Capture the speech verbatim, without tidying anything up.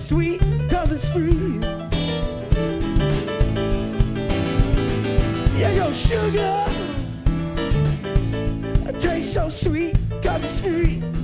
sweet, cause it's free. Yeah, your sugar tastes so sweet, cause it's free.